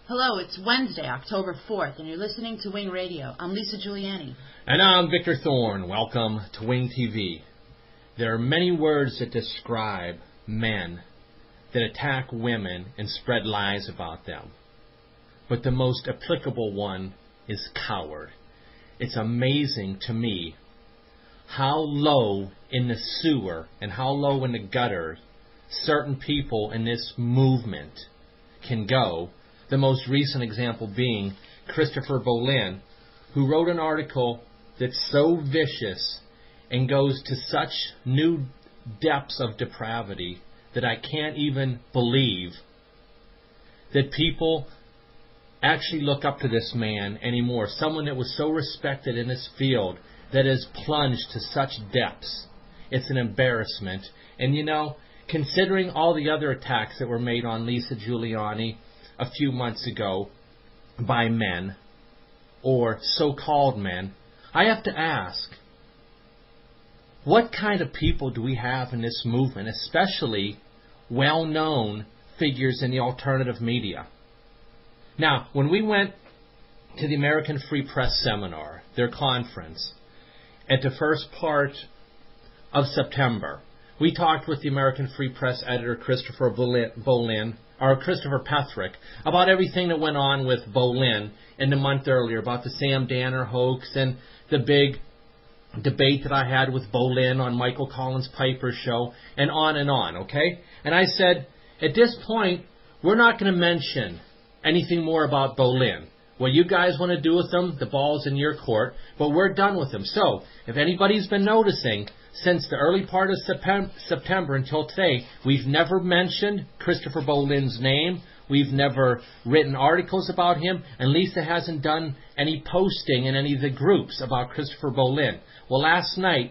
Hello, it's Wednesday, October 4th, and you're listening to Wing Radio. I'm Lisa Giuliani. And I'm Victor Thorne. Welcome to Wing TV. There are many words that describe men that attack women and spread lies about them. But the most applicable one is coward. It's amazing to me how low in the sewer and how low in the gutter certain people in this movement can go. The most recent example being Christopher Bollin, who wrote an article that's so vicious and goes to such new depths of depravity that I can't even believe that people actually look up to this man anymore. Someone that was so respected in this field that has plunged to such depths. It's an embarrassment. And you know, considering all the other attacks that were made on Lisa Giuliani a few months ago by men, or so-called men, I have to ask, what kind of people do we have in this movement, especially well-known figures in the alternative media? Now, when we went to the American Free Press Seminar, their conference, at the first part of September, we talked with the American Free Press editor Christopher Petherick, about everything that went on with Bollin in the month earlier, about the Sam Danner hoax and the big debate that I had with Bollin on Michael Collins Piper's show, and on, okay? And I said, at this point, we're not going to mention anything more about Bollin. What you guys want to do with him, the ball's in your court, but we're done with him. So, if anybody's been noticing, since the early part of September until today, we've never mentioned Christopher Bollin's name. We've never written articles about him. And Lisa hasn't done any posting in any of the groups about Christopher Bollin. Well, last night,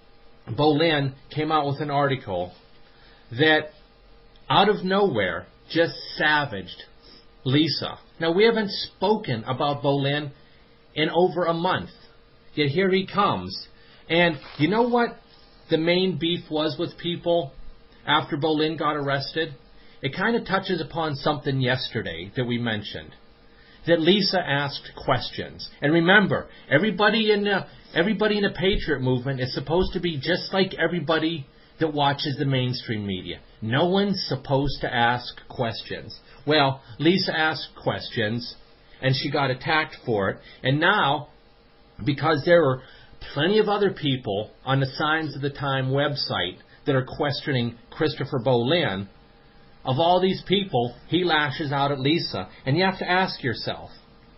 Bollin came out with an article that, out of nowhere, just savaged Lisa. Now, we haven't spoken about Bollin in over a month. Yet here he comes. And you know what the main beef was with people after Bollin got arrested? It kind of touches upon something yesterday that we mentioned. That Lisa asked questions. And remember, everybody in the Patriot movement is supposed to be just like everybody that watches the mainstream media. No one's supposed to ask questions. Well, Lisa asked questions, and she got attacked for it. And now, because there were plenty of other people on the Signs of the Time website that are questioning Christopher Bollin, of all these people, he lashes out at Lisa. And you have to ask yourself,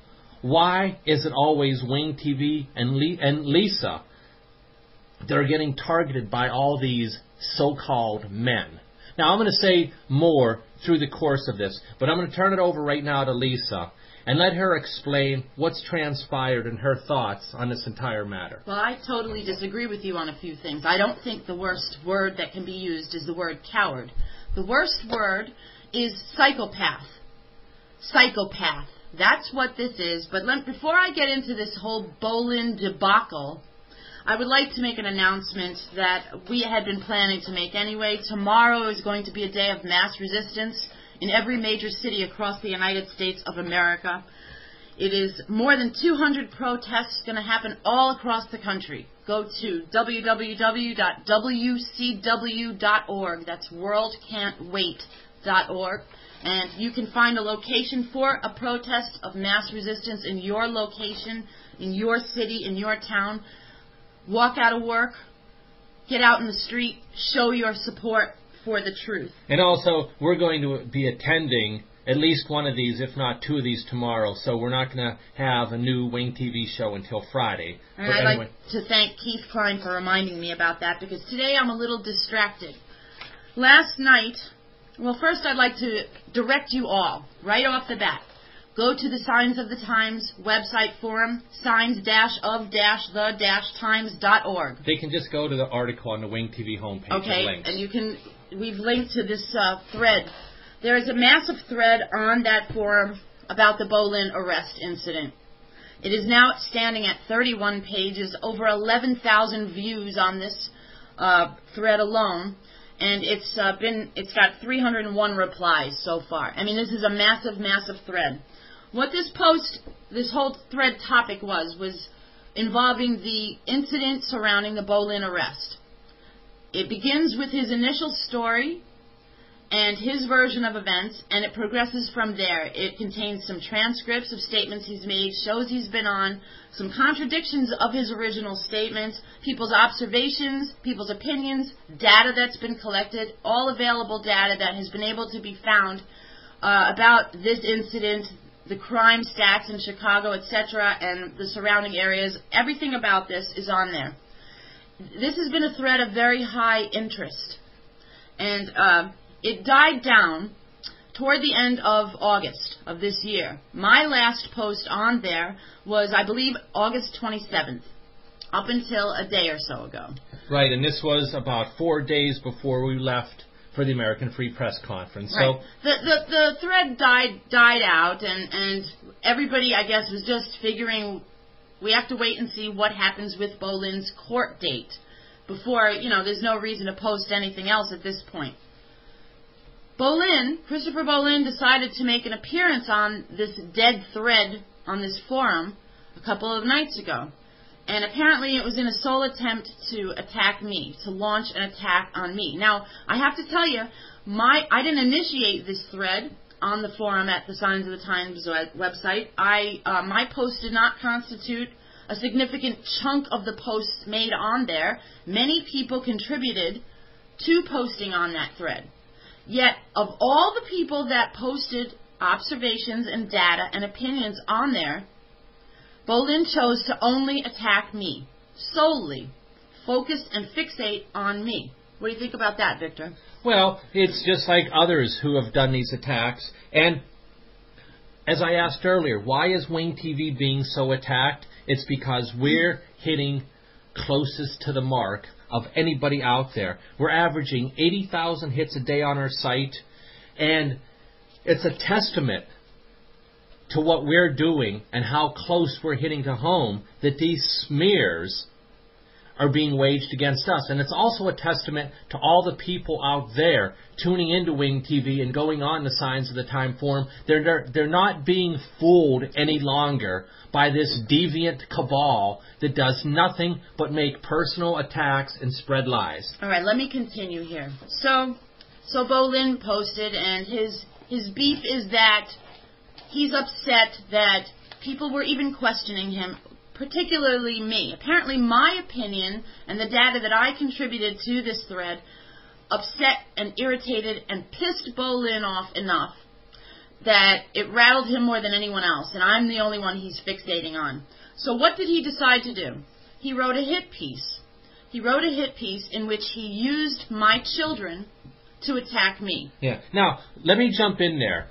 why is it always Wing TV and Lisa that are getting targeted by all these so-called men? Now, I'm going to say more through the course of this, but I'm going to turn it over right now to Lisa and let her explain what's transpired and her thoughts on this entire matter. Well, I totally disagree with you on a few things. I don't think the worst word that can be used is the word coward. The worst word is psychopath. Psychopath. That's what this is. But before I get into this whole Bollin debacle, I would like to make an announcement that we had been planning to make anyway. Tomorrow is going to be a day of mass resistance in every major city across the United States of America. It is more than 200 protests going to happen all across the country. Go to www.wcw.org. That's worldcan'twait.org. And you can find a location for a protest of mass resistance in your location, in your city, in your town. Walk out of work, get out in the street, show your support for the truth. And also, we're going to be attending at least one of these, if not two of these tomorrow, so we're not going to have a new Wing TV show until Friday. And I'd like to thank Keith Klein for reminding me about that, because today I'm a little distracted. Last night, well, first I'd like to direct you all, right off the bat, go to the Signs of the Times website forum, signs-of-the-times.org. They can just go to the article on the Wing TV homepage. Okay, and we've linked to this thread. There is a massive thread on that forum about the Bollin arrest incident. It is now standing at 31 pages, over 11,000 views on this thread alone. and it's got 301 replies so far. I mean, this is a massive, massive thread. What this whole thread topic was involving the incident surrounding the Bolin arrest. It begins with his initial story and his version of events, and it progresses from there. It contains some transcripts of statements he's made, shows he's been on, some contradictions of his original statements, people's observations, people's opinions, data that's been collected, all available data that has been able to be found about this incident, the crime stats in Chicago, etc., and the surrounding areas. Everything about this is on there. This has been a thread of very high interest, and it died down toward the end of August of this year. My last post on there was, I believe, August 27th, up until a day or so ago. Right, and this was about 4 days before we left for the American Free Press Conference. Right. So the thread died out, and everybody, I guess, was just figuring we have to wait and see what happens with Bolin's court date before, there's no reason to post anything else at this point. Christopher Bolin, decided to make an appearance on this dead thread on this forum a couple of nights ago. And apparently it was in a sole attempt to attack me, to launch an attack on me. Now, I have to tell you, I didn't initiate this thread on the forum at the Signs of the Times website. My post did not constitute a significant chunk of the posts made on there. Many people contributed to posting on that thread. Yet, of all the people that posted observations and data and opinions on there, Bolin chose to only attack me, solely, focus and fixate on me. What do you think about that, Victor? Well, it's just like others who have done these attacks. And as I asked earlier, why is Wing TV being so attacked? It's because we're hitting closest to the mark of anybody out there. We're averaging 80,000 hits a day on our site, and it's a testament to what we're doing and how close we're hitting to home that these smears are being waged against us. And it's also a testament to all the people out there tuning into Wing TV and going on the Signs of the Time forum. They're not being fooled any longer by this deviant cabal that does nothing but make personal attacks and spread lies. All right, let me continue here. So Bolin posted, and his beef is that he's upset that people were even questioning him, particularly me. Apparently my opinion and the data that I contributed to this thread upset and irritated and pissed Bolin off enough that it rattled him more than anyone else, and I'm the only one he's fixating on. So what did he decide to do? He wrote a hit piece. He wrote a hit piece in which he used my children to attack me. Yeah. Now, let me jump in there.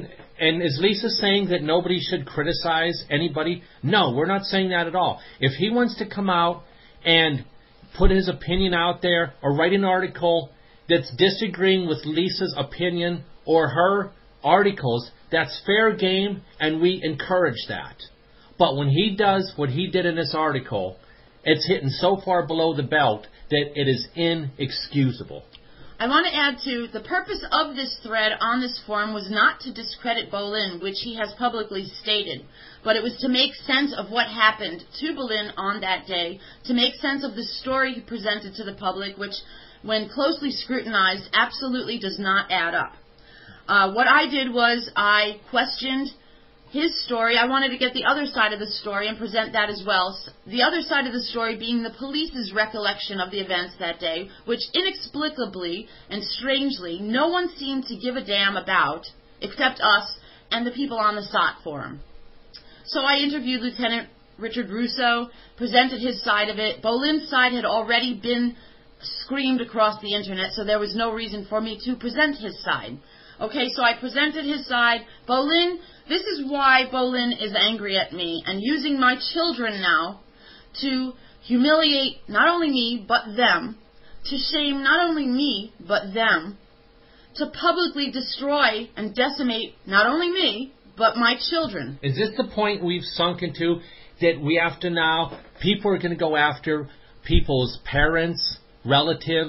And is Lisa saying that nobody should criticize anybody? No, we're not saying that at all. If he wants to come out and put his opinion out there or write an article that's disagreeing with Lisa's opinion or her articles, that's fair game, and we encourage that. But when he does what he did in this article, it's hitting so far below the belt that it is inexcusable. I want to add, too, the purpose of this thread on this forum was not to discredit Bolin, which he has publicly stated, but it was to make sense of what happened to Bolin on that day, to make sense of the story he presented to the public, which, when closely scrutinized, absolutely does not add up. What I did was I questioned his story. I wanted to get the other side of the story and present that as well. The other side of the story being the police's recollection of the events that day, which inexplicably and strangely no one seemed to give a damn about, except us and the people on the SOT forum. So I interviewed Lieutenant Richard Russo, presented his side of it. Bolin's side had already been screamed across the internet, so there was no reason for me to present his side. Okay, so I presented his side. Bolin, this is why Bolin is angry at me and using my children now to humiliate not only me, but them, to shame not only me, but them, to publicly destroy and decimate not only me, but my children. Is this the point we've sunk into, that we have to now, people are going to go after people's parents, relatives,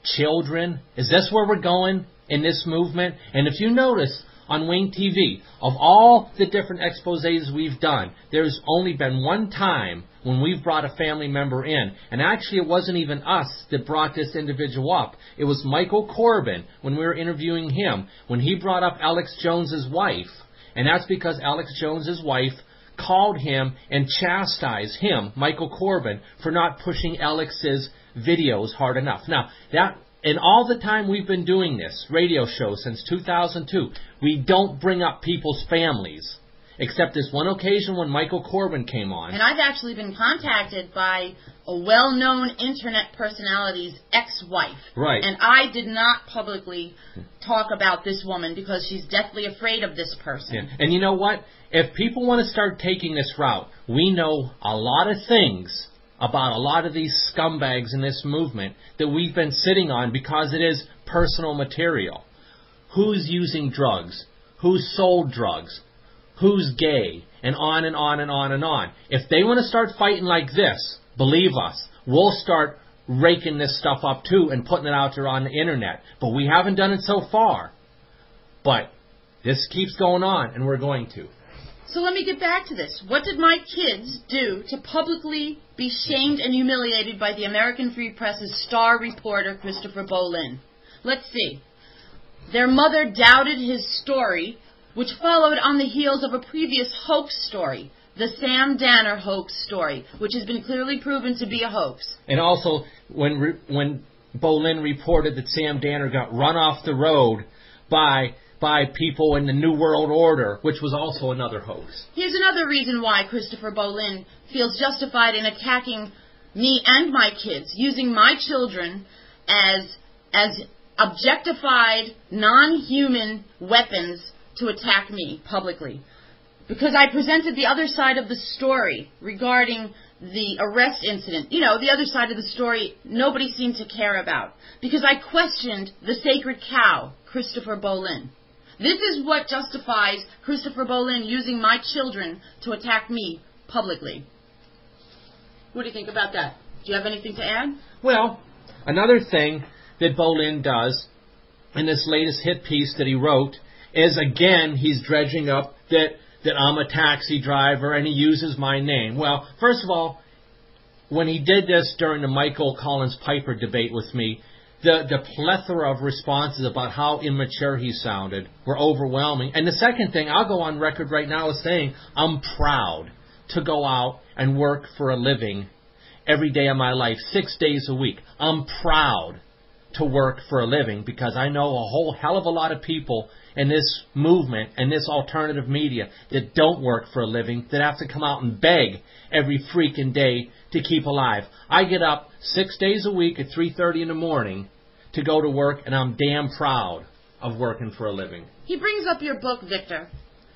children? Is this where we're going in this movement? And if you notice on Wayne TV, of all the different exposés we've done, there's only been one time when we've brought a family member in. And actually it wasn't even us that brought this individual up. It was Michael Corbin when we were interviewing him, when he brought up Alex Jones's wife. And that's because Alex Jones's wife called him and chastised him, Michael Corbin, for not pushing Alex's videos hard enough. Now, that in all the time we've been doing this radio show since 2002, we don't bring up people's families, except this one occasion when Michael Corbin came on. And I've actually been contacted by a well-known internet personality's ex-wife. Right. And I did not publicly talk about this woman because she's deathly afraid of this person. Yeah. And you know what? If people want to start taking this route, we know a lot of things about a lot of these scumbags in this movement that we've been sitting on because it is personal material. Who's using drugs? Who's sold drugs? Who's gay? And on and on and on and on. If they want to start fighting like this, believe us, we'll start raking this stuff up too and putting it out there on the internet. But we haven't done it so far. But this keeps going on, and we're going to. So let me get back to this. What did my kids do to publicly be shamed and humiliated by the American Free Press's star reporter, Christopher Bolin? Let's see. Their mother doubted his story, which followed on the heels of a previous hoax story, the Sam Danner hoax story, which has been clearly proven to be a hoax. And also, when Bolin reported that Sam Danner got run off the road by people in the New World Order, which was also another hoax. Here's another reason why Christopher Bolin feels justified in attacking me and my kids, using my children as objectified, non-human weapons to attack me publicly. Because I presented the other side of the story regarding the arrest incident. You know, the other side of the story nobody seemed to care about. Because I questioned the sacred cow, Christopher Bolin. This is what justifies Christopher Bolin using my children to attack me publicly. What do you think about that? Do you have anything to add? Well, another thing that Bolin does in this latest hit piece that he wrote is, again, he's dredging up that I'm a taxi driver and he uses my name. Well, first of all, when he did this during the Michael Collins Piper debate with me, the plethora of responses about how immature he sounded were overwhelming. And the second thing, I'll go on record right now as saying, I'm proud to go out and work for a living every day of my life, 6 days a week. I'm proud to work for a living because I know a whole hell of a lot of people in this movement and this alternative media that don't work for a living, that have to come out and beg every freaking day to keep alive. I get up 6 days a week at 3:30 in the morning to go to work, and I'm damn proud of working for a living. He brings up your book, Victor,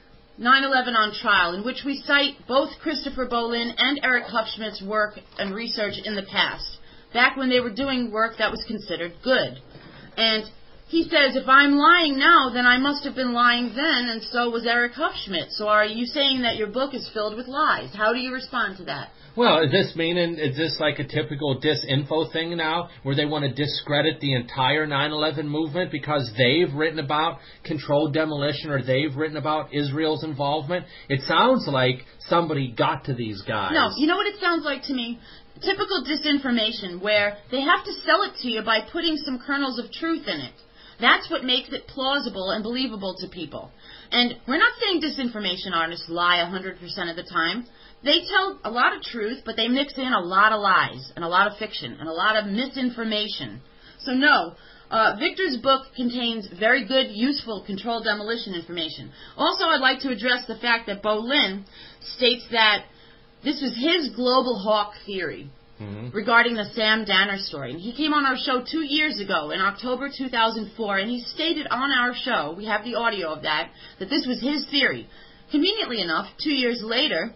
9/11 on Trial, in which we cite both Christopher Bolin and Eric Hupschmidt's work and research in the past, back when they were doing work that was considered good. And he says, if I'm lying now, then I must have been lying then, and so was Eric Hupschmidt. So are you saying that your book is filled with lies? How do you respond to that? Well, is this like a typical disinfo thing now, where they want to discredit the entire 9/11 movement because they've written about controlled demolition or they've written about Israel's involvement? It sounds like somebody got to these guys. No, you know what it sounds like to me? Typical disinformation, where they have to sell it to you by putting some kernels of truth in it. That's what makes it plausible and believable to people. And we're not saying disinformation artists lie 100% of the time. They tell a lot of truth, but they mix in a lot of lies and a lot of fiction and a lot of misinformation. So no, Victor's book contains very good, useful controlled demolition information. Also, I'd like to address the fact that Bolin states that this was his global hawk theory. Regarding the Sam Danner story. And he came on our show 2 years ago, in October 2004, and he stated on our show, we have the audio of that this was his theory. Conveniently enough, 2 years later,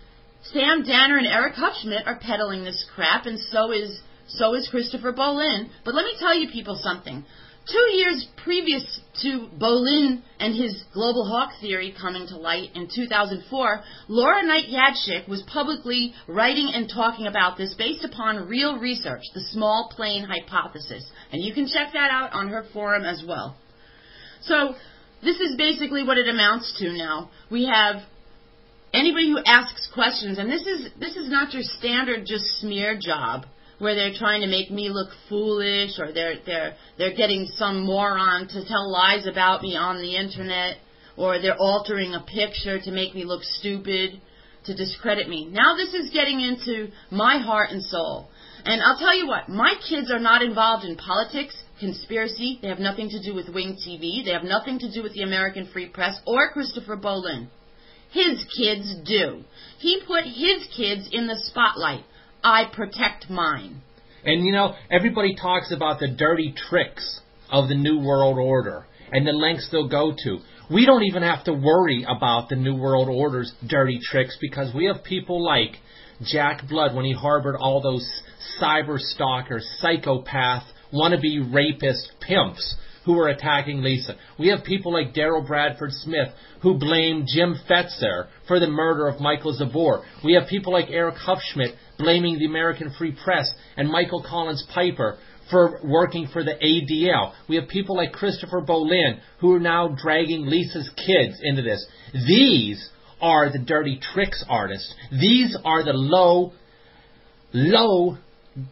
Sam Danner and Eric Hupschmidt are peddling this crap, and so is Christopher Bolin. But let me tell you people something. 2 years previous to Bolin and his global hawk theory coming to light in 2004, Laura Knight Yadchik was publicly writing and talking about this based upon real research, the small plane hypothesis. And you can check that out on her forum as well. So this is basically what it amounts to now. We have anybody who asks questions, and this is not your standard just smear job, where they're trying to make me look foolish, or they're getting some moron to tell lies about me on the internet, or they're altering a picture to make me look stupid, to discredit me. Now this is getting into my heart and soul. And I'll tell you what, my kids are not involved in politics, conspiracy. They have nothing to do with Wing TV. They have nothing to do with the American Free Press or Christopher Bolin. His kids do. He put his kids in the spotlight. I protect mine. And you know, everybody talks about the dirty tricks of the New World Order and the lengths they'll go to. We don't even have to worry about the New World Order's dirty tricks because we have people like Jack Blood when he harbored all those cyber stalkers, psychopath, wannabe rapist pimps who were attacking Lisa. We have people like Daryl Bradford Smith who blame Jim Fetzer for the murder of Michael Zabor. We have people like Eric Hufschmidt blaming the American Free Press and Michael Collins Piper for working for the ADL. We have people like Christopher Bolin who are now dragging Lisa's kids into this. These are the dirty tricks artists. These are the low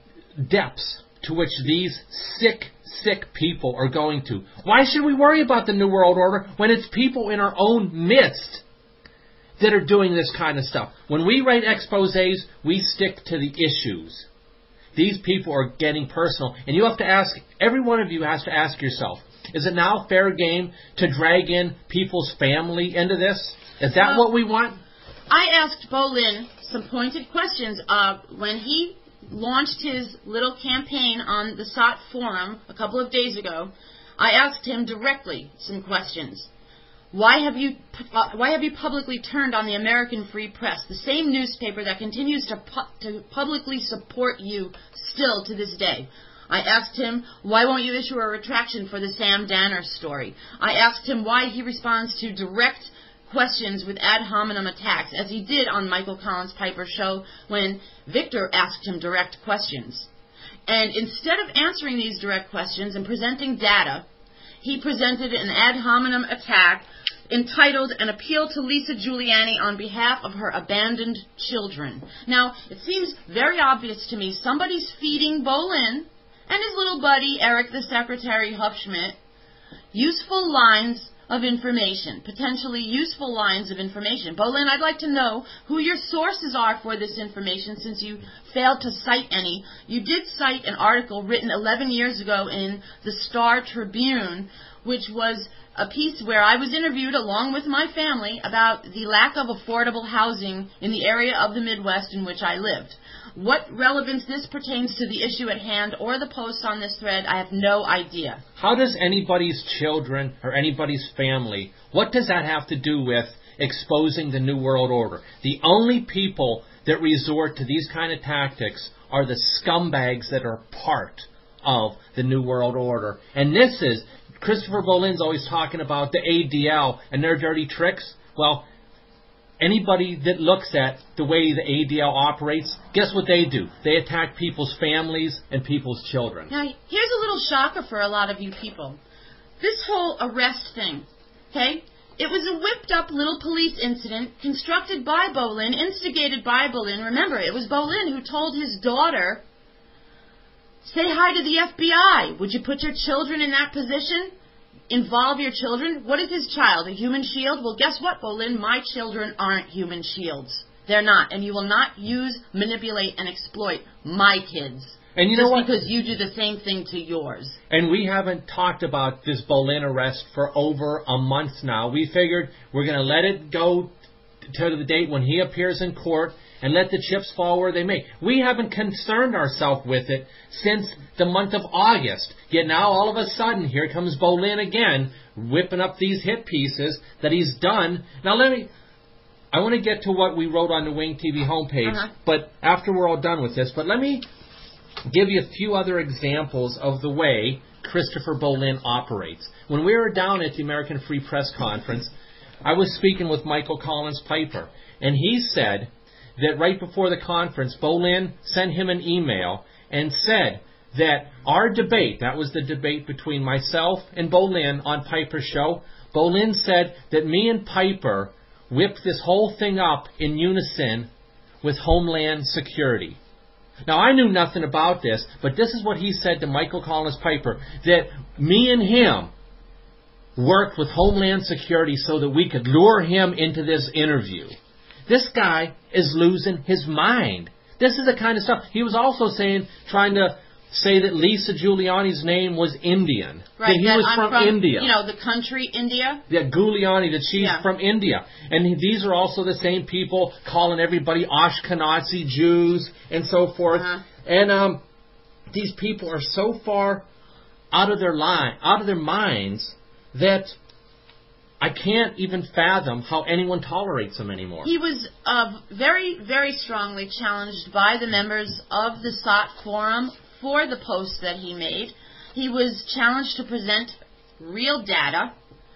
depths to which these sick people are going to. Why should we worry about the New World Order when it's people in our own midst that are doing this kind of stuff? When we write exposés, we stick to the issues. These people are getting personal. And you have to ask, every one of you has to ask yourself, is it now fair game to drag in people's family into this? Is that what we want? I asked Bolin some pointed questions when he launched his little campaign on the SOT forum a couple of days ago. I asked him directly some questions. Why have you publicly turned on the American Free Press, the same newspaper that continues to publicly support you still to this day? I asked him, why won't you issue a retraction for the Sam Danner story? I asked him why he responds to direct questions with ad hominem attacks, as he did on Michael Collins Piper's show when Victor asked him direct questions. And instead of answering these direct questions and presenting data, he presented an ad hominem attack entitled An Appeal to Lisa Giuliani on behalf of her abandoned children. Now, it seems very obvious to me somebody's feeding Bolin and his little buddy, Eric the Secretary Hufschmidt, useful lines of information, potentially useful lines of information. Bolin, I'd like to know who your sources are for this information, since you failed to cite any. You did cite an article written 11 years ago in the Star Tribune, which was a piece where I was interviewed along with my family about the lack of affordable housing in the area of the Midwest in which I lived. What relevance this pertains to the issue at hand or the posts on this thread, I have no idea. How does anybody's children or anybody's family, what does that have to do with exposing the New World Order? The only people that resort to these kind of tactics are the scumbags that are part of the New World Order. And this is, Christopher Bolin's always talking about the ADL and their dirty tricks. Well, anybody that looks at the way the ADL operates, guess what they do? They attack people's families and people's children. Now, here's a little shocker for a lot of you people. This whole arrest thing, okay? It was a whipped-up little police incident constructed by Bolin, instigated by Bolin. Remember, it was Bolin who told his daughter, say hi to the FBI. Would you put your children in that position? Involve your children? What is his child? A human shield? Well, guess what, Bolin? My children aren't human shields. They're not. And you will not use, manipulate, and exploit my kids. And you know what? Because you do the same thing to yours. And we haven't talked about this Bolin arrest for over a month now. We figured we're going to let it go to the date when he appears in court and let the chips fall where they may. We haven't concerned ourselves with it since the month of August. Yet now, all of a sudden, here comes Bolin again, whipping up these hit pieces that he's done. Now, I want to get to what we wrote on the Wing TV homepage, but after we're all done with this, but let me give you a few other examples of the way Christopher Bolin operates. When we were down at the American Free Press Conference, I was speaking with Michael Collins Piper, and he said that right before the conference, Bolin sent him an email and said that our debate, that was the debate between myself and Bolin on Piper's show, Bolin said that me and Piper whipped this whole thing up in unison with Homeland Security. Now, I knew nothing about this, but this is what he said to Michael Collins Piper, that me and him worked with Homeland Security so that we could lure him into this interview. This guy is losing his mind. This is the kind of stuff. He was also trying to say that Lisa Giuliani's name was Indian. Right, that he was from India. You know, the country India. That Giuliani, that she's from India. And these are also the same people calling everybody Ashkenazi Jews and so forth. And these people are so far out of their minds that I can't even fathom how anyone tolerates them anymore. He was very, very strongly challenged by the members of the SOT Forum for the post that he made. He was challenged to present real data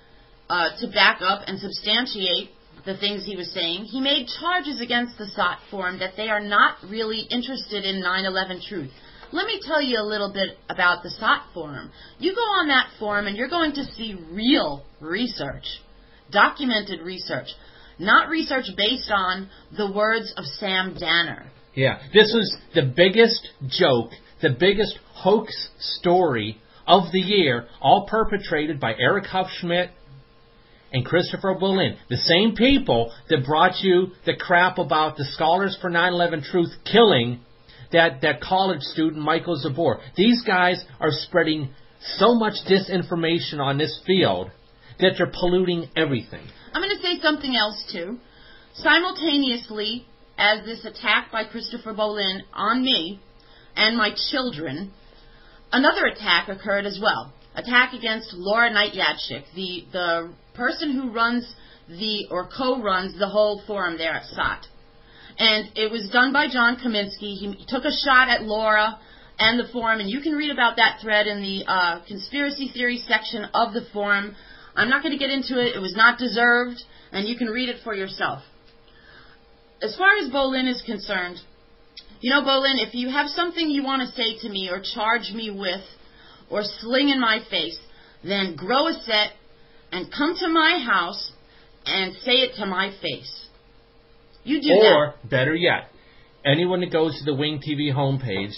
to back up and substantiate the things he was saying. He made charges against the SOT Forum that they are not really interested in 9/11 truth. Let me tell you a little bit about the SOT Forum. You go on that forum and you're going to see real research, documented research, not research based on the words of Sam Danner. Yeah, this was the biggest joke, the biggest hoax story of the year, all perpetrated by Eric Hufschmidt and Christopher Bolin, the same people that brought you the crap about the Scholars for 9/11 Truth killing that college student, Michael Zabor. These guys are spreading so much disinformation on this field that they're polluting everything. I'm going to say something else, too. Simultaneously, as this attack by Christopher Bolin on me and my children, another attack occurred as well. Attack against Laura Knight Yadchik, the person who runs or co-runs the whole forum there at SOT. And it was done by John Kaminsky. He took a shot at Laura and the forum, and you can read about that thread in the conspiracy theory section of the forum. I'm not going to get into it. It was not deserved, and you can read it for yourself. As far as Bolin is concerned, you know, Bolin, if you have something you want to say to me or charge me with or sling in my face, then grow a set and come to my house and say it to my face. You do that. Or, better yet, anyone that goes to the Wing TV homepage,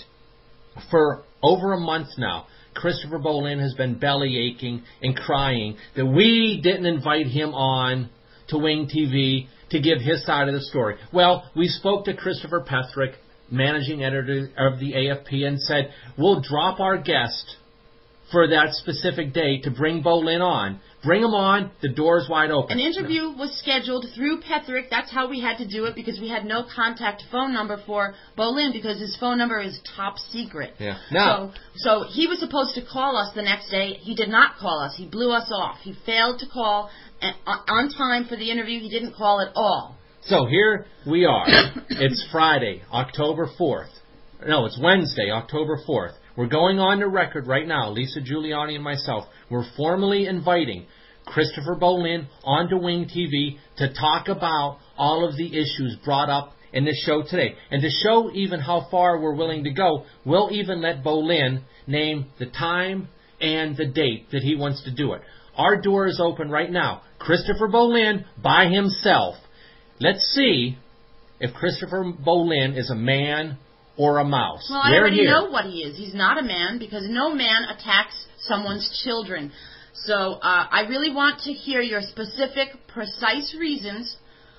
for over a month now, Christopher Bolin has been belly aching and crying that we didn't invite him on to Wing TV to give his side of the story. Well, we spoke to Christopher Pethrick, managing editor of the AFP, and said, we'll drop our guest for that specific day to bring Bolin on. Bring him on. The door's wide open. An interview was scheduled through Pethrick. That's how we had to do it, because we had no contact phone number for Bolin because his phone number is top secret. Yeah. Now, so he was supposed to call us the next day. He did not call us. He blew us off. He failed to call on time for the interview. He didn't call at all. So here we are. It's Friday, October 4th. No, it's Wednesday, October 4th. We're going on the record right now, Lisa Giuliani and myself. We're formally inviting Christopher Bolin onto Wing TV to talk about all of the issues brought up in this show today. And to show even how far we're willing to go, we'll even let Bolin name the time and the date that he wants to do it. Our door is open right now. Christopher Bolin by himself. Let's see if Christopher Bolin is a man or a mouse. Well, I already know what he is. He's not a man, because no man attacks someone's children. So I really want to hear your specific, precise reasons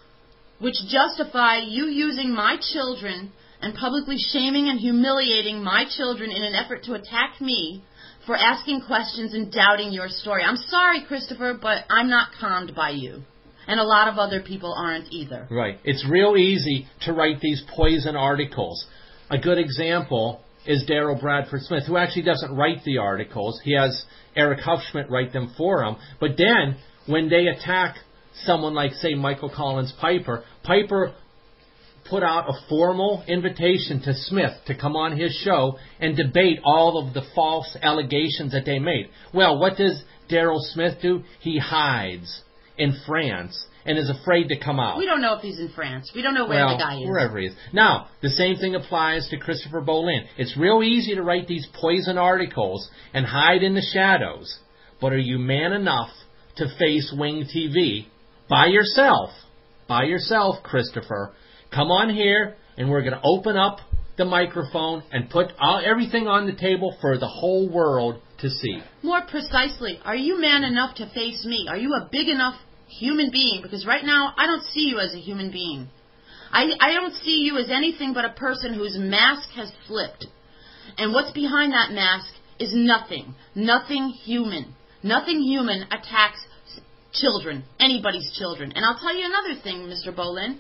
which justify you using my children and publicly shaming and humiliating my children in an effort to attack me for asking questions and doubting your story. I'm sorry, Christopher, but I'm not calmed by you. And a lot of other people aren't either. Right. It's real easy to write these poison articles. A good example is Daryl Bradford Smith, who actually doesn't write the articles. He has Eric Hufschmidt write them for him. But then, when they attack someone like, say, Michael Collins Piper put out a formal invitation to Smith to come on his show and debate all of the false allegations that they made. Well, what does Daryl Smith do? He hides in France and is afraid to come out. We don't know if he's in France. We don't know where the guy is. Wherever he is. Now, the same thing applies to Christopher Bolin. It's real easy to write these poison articles and hide in the shadows. But are you man enough to face Wing TV by yourself? By yourself, Christopher. Come on here, and we're going to open up the microphone and put everything on the table for the whole world to see. More precisely, are you man enough to face me? Are you a big enough human being? Because right now, I don't see you as a human being. I don't see you as anything but a person whose mask has slipped. And what's behind that mask is nothing. Nothing human. Nothing human attacks children, anybody's children. And I'll tell you another thing, Mr. Bolin.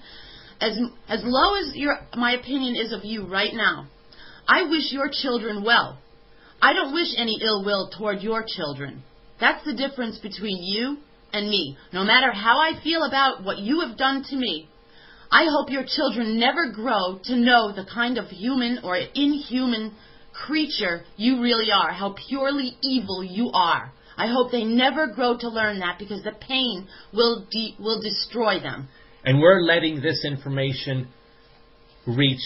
As low as my opinion is of you right now, I wish your children well. I don't wish any ill will toward your children. That's the difference between you and me. No matter how I feel about what you have done to me, I hope your children never grow to know the kind of human or inhuman creature you really are, how purely evil you are. I hope they never grow to learn that, because the pain will destroy them. And we're letting this information reach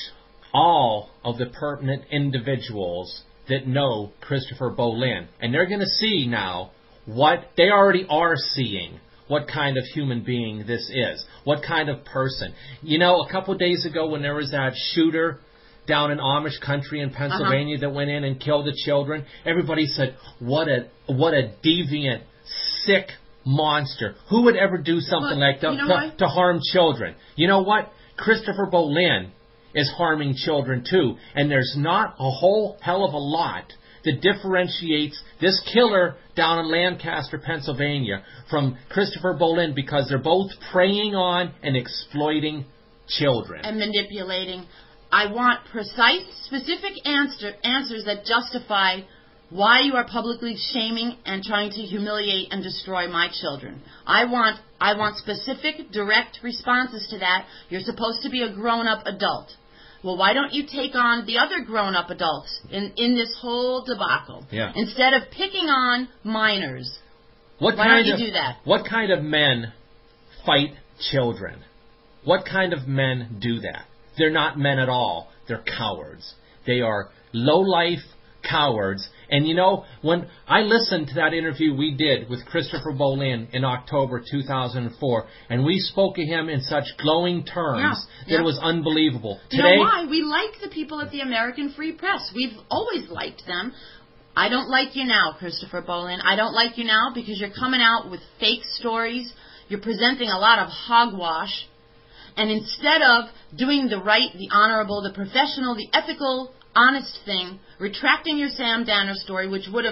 all of the pertinent individuals that know Christopher Bolin. And they're going to see now what they already are seeing, what kind of human being this is, what kind of person. You know, a couple of days ago when there was that shooter down in Amish country in Pennsylvania that went in and killed the children, everybody said, what a deviant, sick monster. Who would ever do something like that to harm children? You know what? Christopher Bolin is harming children too. And there's not a whole hell of a lot that differentiates this killer down in Lancaster, Pennsylvania from Christopher Bolin, because they're both preying on and exploiting children. And manipulating. I want precise, specific answers that justify why you are publicly shaming and trying to humiliate and destroy my children. I want specific, direct responses to that. You're supposed to be a grown-up adult. Well, why don't you take on the other grown-up adults in this whole debacle? Yeah. Instead of picking on minors. Why don't you do that? What kind of men fight children? What kind of men do that? They're not men at all. They're cowards. They are low-life cowards. And you know, when I listened to that interview we did with Christopher Bolin in October 2004, and we spoke of him in such glowing terms that it was unbelievable. You know why? We like the people at the American Free Press. We've always liked them. I don't like you now, Christopher Bolin. I don't like you now because you're coming out with fake stories. You're presenting a lot of hogwash. And instead of doing the right, the honorable, the professional, the ethical, honest thing, retracting your Sam Danner story, which would have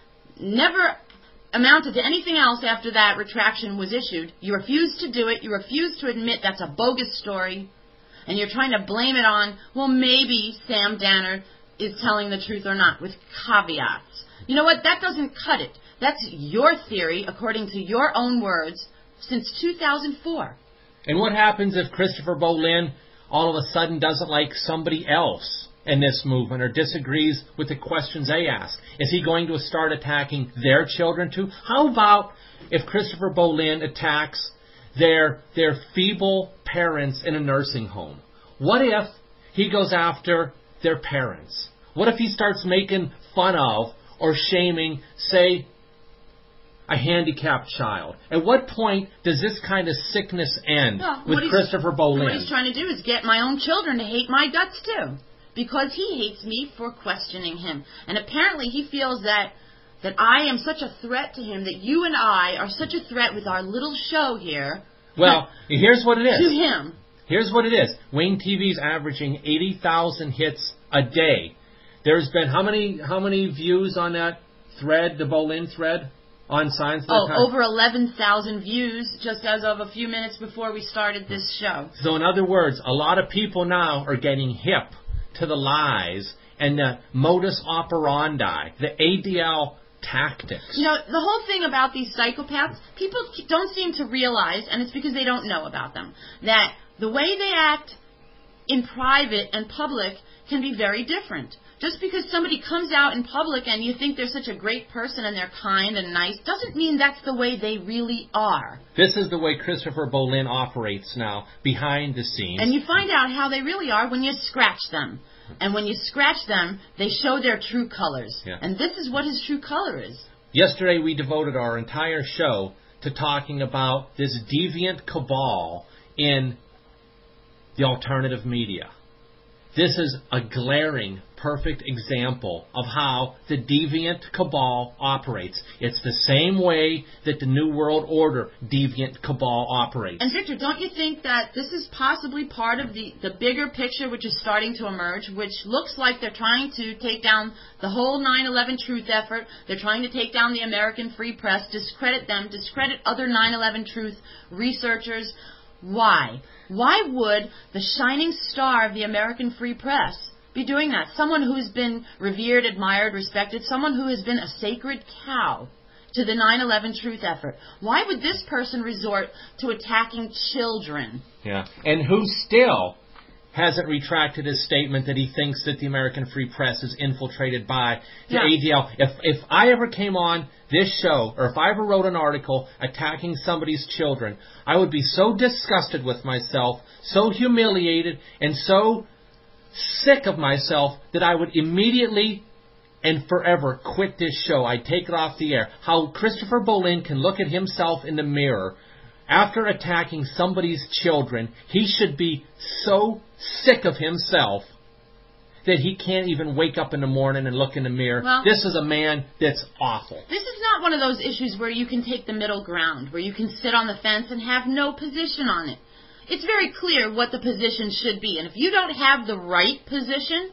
never amounted to anything else after that retraction was issued, you refused to do it. You refused to admit that's a bogus story. And you're trying to blame it on, well, maybe Sam Danner is telling the truth or not, with caveats. You know what? That doesn't cut it. That's your theory, according to your own words, since 2004. And what happens if Christopher Bolin all of a sudden doesn't like somebody else in this movement or disagrees with the questions they ask? Is he going to start attacking their children too? How about if Christopher Bolin attacks their feeble parents in a nursing home? What if he goes after their parents? What if he starts making fun of or shaming, say, a handicapped child? At what point does this kind of sickness end with Christopher Bolin? What he's trying to do is get my own children to hate my guts too, because he hates me for questioning him. And apparently he feels that I am such a threat to him, that you and I are such a threat with our little show here. Well, here's what it is. To him. Here's what it is. Wayne TV's averaging 80,000 hits a day. There's been how many views on that thread, the Bolin thread? On Science. Over 11,000 views just as of a few minutes before we started this show. So in other words, a lot of people now are getting hip to the lies and the modus operandi, the ADL tactics. You know, the whole thing about these psychopaths, people don't seem to realize, and it's because they don't know about them, that the way they act in private and public can be very different. Just because somebody comes out in public and you think they're such a great person and they're kind and nice doesn't mean that's the way they really are. This is the way Christopher Bolin operates now, behind the scenes. And you find out how they really are when you scratch them. And when you scratch them, they show their true colors. Yeah. And this is what his true color is. Yesterday we devoted our entire show to talking about this deviant cabal in the alternative media. This is a glaring, perfect example of how the deviant cabal operates. It's the same way that the New World Order deviant cabal operates. And Victor, don't you think that this is possibly part of the bigger picture which is starting to emerge, which looks like they're trying to take down the whole 9/11 truth effort. They're trying to take down the American Free Press, discredit them, discredit other 9/11 truth researchers. Why? Why would the shining star of the American Free Press be doing that? Someone who's been revered, admired, respected, someone who has been a sacred cow to the 9/11 truth effort. Why would this person resort to attacking children? Yeah, and who still hasn't retracted his statement that he thinks that the American Free Press is infiltrated by the ADL. If I ever came on this show, or if I ever wrote an article attacking somebody's children, I would be so disgusted with myself, so humiliated, and so sick of myself that I would immediately and forever quit this show. I'd take it off the air. How Christopher Bolin can look at himself in the mirror after attacking somebody's children, he should be so sick of himself that he can't even wake up in the morning and look in the mirror. Well, this is a man that's awful. This is not one of those issues where you can take the middle ground, where you can sit on the fence and have no position on it. It's very clear what the position should be. And if you don't have the right position,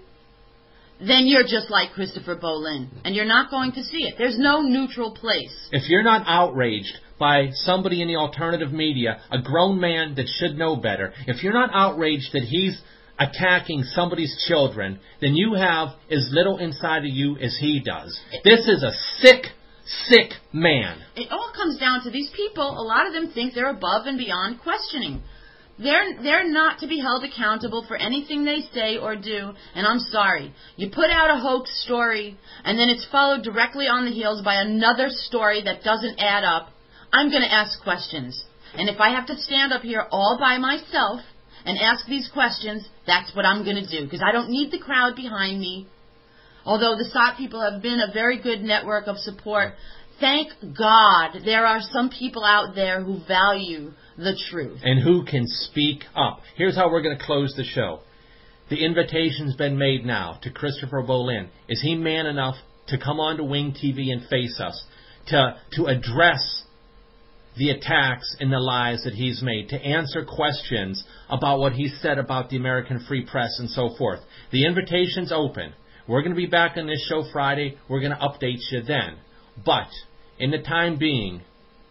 then you're just like Christopher Bolin. And you're not going to see it. There's no neutral place. If you're not outraged by somebody in the alternative media, a grown man that should know better, if you're not outraged that he's attacking somebody's children, then you have as little inside of you as he does. This is a sick man. It all comes down to these people. A lot of them think they're above and beyond questioning. They're not to be held accountable for anything they say or do, and I'm sorry. You put out a hoax story, and then it's followed directly on the heels by another story that doesn't add up. I'm going to ask questions. And if I have to stand up here all by myself and ask these questions, that's what I'm going to do, because I don't need the crowd behind me. Although the SOT people have been a very good network of support, thank God there are some people out there who value the truth. And who can speak up. Here's how we're going to close the show. The invitation's been made now to Christopher Bolin. Is he man enough to come on to Wing TV and face us, to address the attacks and the lies that he's made, to answer questions about what he said about the American Free Press and so forth? The invitation's open. We're going to be back on this show Friday. We're going to update you then. But in the time being,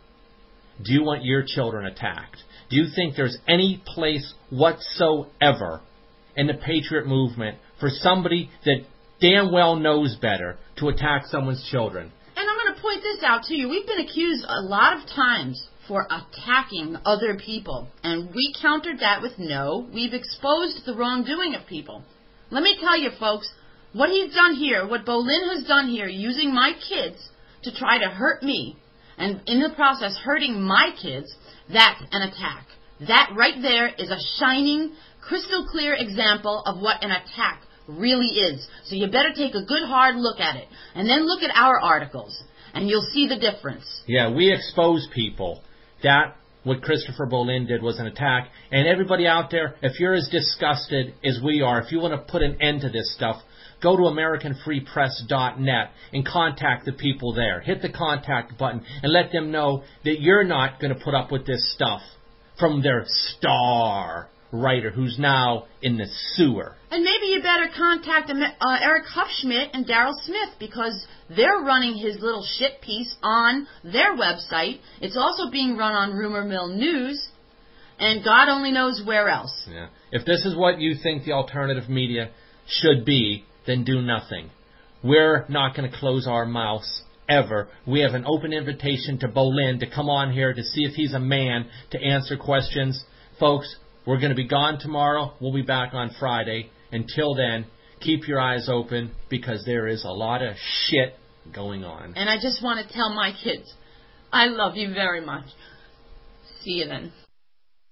do you want your children attacked? Do you think there's any place whatsoever in the Patriot movement for somebody that damn well knows better to attack someone's children? And I'm going to point this out to you. We've been accused a lot of times for attacking other people. And we countered that with no. We've exposed the wrongdoing of people. Let me tell you, folks, what he's done here, what Bolin has done here, using my kids to try to hurt me, and in the process hurting my kids, that's an attack. That right there is a shining, crystal clear example of what an attack really is. So you better take a good hard look at it. And then look at our articles, and you'll see the difference. Yeah, we expose people. That, what Christopher Bolin did, was an attack. And everybody out there, if you're as disgusted as we are, if you want to put an end to this stuff, go to AmericanFreePress.net and contact the people there. Hit the contact button and let them know that you're not going to put up with this stuff from their star writer who's now in the sewer. And maybe you better contact Eric Hufschmidt and Daryl Smith, because they're running his little shit piece on their website. It's also being run on Rumor Mill News, and God only knows where else. Yeah. If this is what you think the alternative media should be, then do nothing. We're not going to close our mouths ever. We have an open invitation to Bolin to come on here to see if he's a man to answer questions. Folks, We're going to be gone tomorrow. We'll be back on Friday. Until then, keep your eyes open because there is a lot of shit going on. And I just want to tell my kids, I love you very much. See you then.